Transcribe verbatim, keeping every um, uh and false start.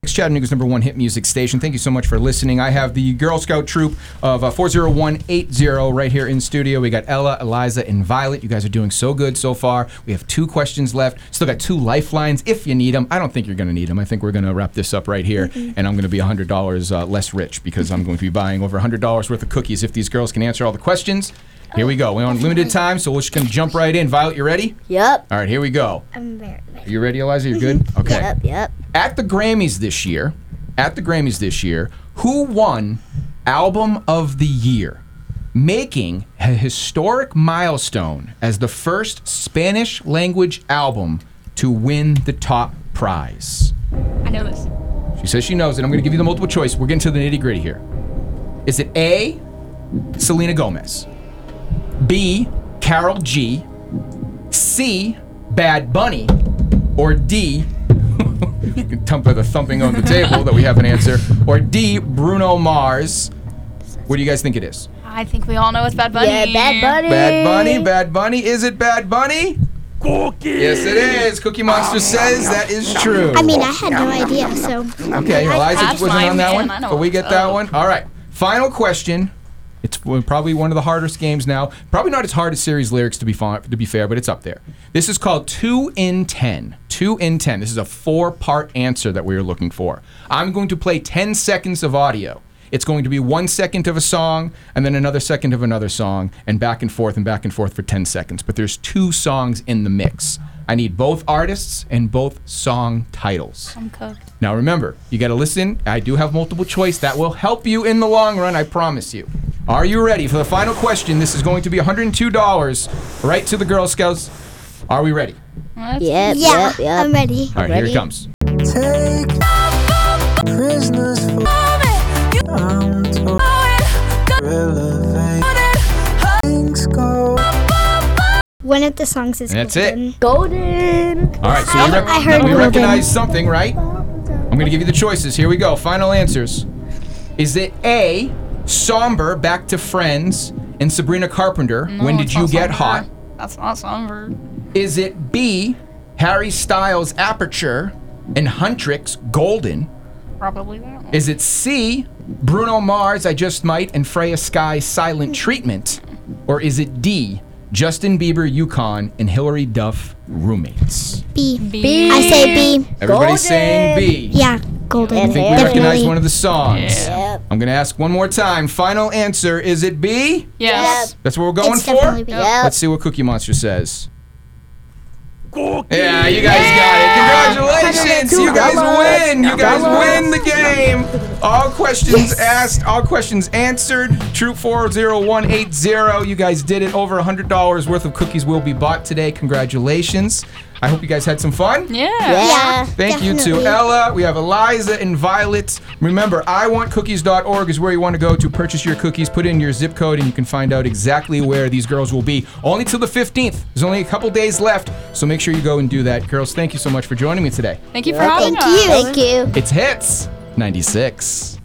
Chattanooga's number one hit music station. Thank you so much for listening. I have the Girl Scout troop of uh, four oh one eight oh right here in studio. We got Ella, Eliza, and Violet. You guys are doing so good so far. We have two questions left. Still got two lifelines if you need them. I don't think you're going to need them. I think we're going to wrap this up right here, mm-hmm. and I'm going to be one hundred dollars uh, less rich because I'm going to be buying over one hundred dollars worth of cookies if these girls can answer all the questions. Here we go. We're on limited time, so we're just going to jump right in. Violet, you ready? Yep. All right, here we go. I'm very ready. Are you ready, Eliza? You're good? Okay. Yep, yep. At the Grammys this year, at the Grammys this year, who won Album of the Year, making a historic milestone as the first Spanish language album to win the top prize? I know this. She says she knows it. I'm going to give you the multiple choice. We're getting to the nitty gritty here. Is it A, Selena Gomez, B, Karol G, C, Bad Bunny, or D, you can thump the thumping on the table that we have an answer, or D, Bruno Mars? What do you guys think it is? I think we all know it's Bad Bunny. Yeah, Bad Bunny. Bad Bunny, Bad Bunny. Is it Bad Bunny? Cookie. Yes, it is. Cookie Monster says that is true. I mean, I had no idea, so. Okay, Eliza That's wasn't on that mine, one, man. I know but we what's get that up. one. All right, final question. It's probably one of the hardest games now. Probably not as hard as series lyrics, to be fa- to be fair, but it's up there. This is called two in ten. two in ten. This is a four-part answer that we are looking for. I'm going to play ten seconds of audio. It's going to be one second of a song, and then another second of another song, and back and forth and back and forth for ten seconds. But there's two songs in the mix. I need both artists and both song titles. I'm cooked. Now remember, you got to listen. I do have multiple choice. That will help you in the long run, I promise you. Are you ready for the final question? This is going to be one hundred two dollars right to the Girl Scouts. Are we ready? Let's Yep, Yeah, yep, yep. I'm ready. All right, Ready? here it comes. Take prisoners for I'm told relevant things go. One of the songs is And that's it. Golden. Golden. All right, so we, rec- I heard we Golden. recognize something, right? I'm going to give you the choices. Here we go. Final answers. Is it A, Somber, Back to Friends, and Sabrina Carpenter, No, When Did it's You not Get Somber. Hot? That's not Somber. Is it B, Harry Styles, Aperture, and Huntrix, Golden? Probably that one. Is it C, Bruno Mars, I Just Might, and Freya Sky, Silent Treatment? Or is it D, Justin Bieber, Yukon, and Hilary Duff, Roommates? B. B. I say B. Everybody's Golden. saying B. Yeah, Golden. And I think we Harry. recognize one of the songs. Yeah. Yep. I'm going to ask one more time. Final answer, is it B? Yes. That's what we're going It's for? definitely B. Yep. Let's see what Cookie Monster says. Yeah, you guys got it. Congratulations. You guys win. You guys win the game. All questions asked, all questions answered. Troop four oh one eight oh. You guys did it. Over one hundred dollars worth of cookies will be bought today. Congratulations. I hope you guys had some fun. Yeah. Yeah. Thank you to Definitely. Ella. We have Eliza and Violet. Remember, I want cookies dot org is where you want to go to purchase your cookies. Put in your zip code and you can find out exactly where these girls will be. Only till the fifteenth. There's only a couple days left, so make sure you go and do that. Girls, thank you so much for joining me today. Thank you for having Thank us. you. Thank you. It's Hits ninety-six.